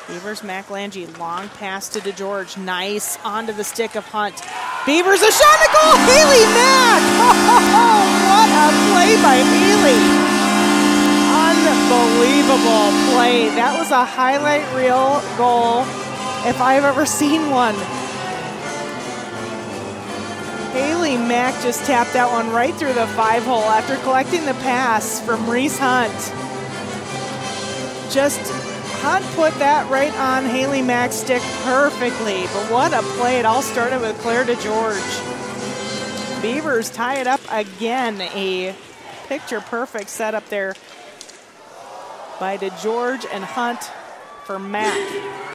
Beavers, McLangy, long pass to DeGeorge. Nice, onto the stick of Hunt. Beavers, a shot to goal! Haley Mack! Oh, what a play by Haley! Unbelievable play. That was a highlight reel goal if I've ever seen one. Haley Mack just tapped that one right through the 5-hole after collecting the pass from Reese Hunt. Just Hunt put that right on Haley Mack's stick perfectly, but what a play. It all started with Claire DeGeorge. Beavers tie it up again. A picture-perfect setup there by DeGeorge and Hunt for Mack.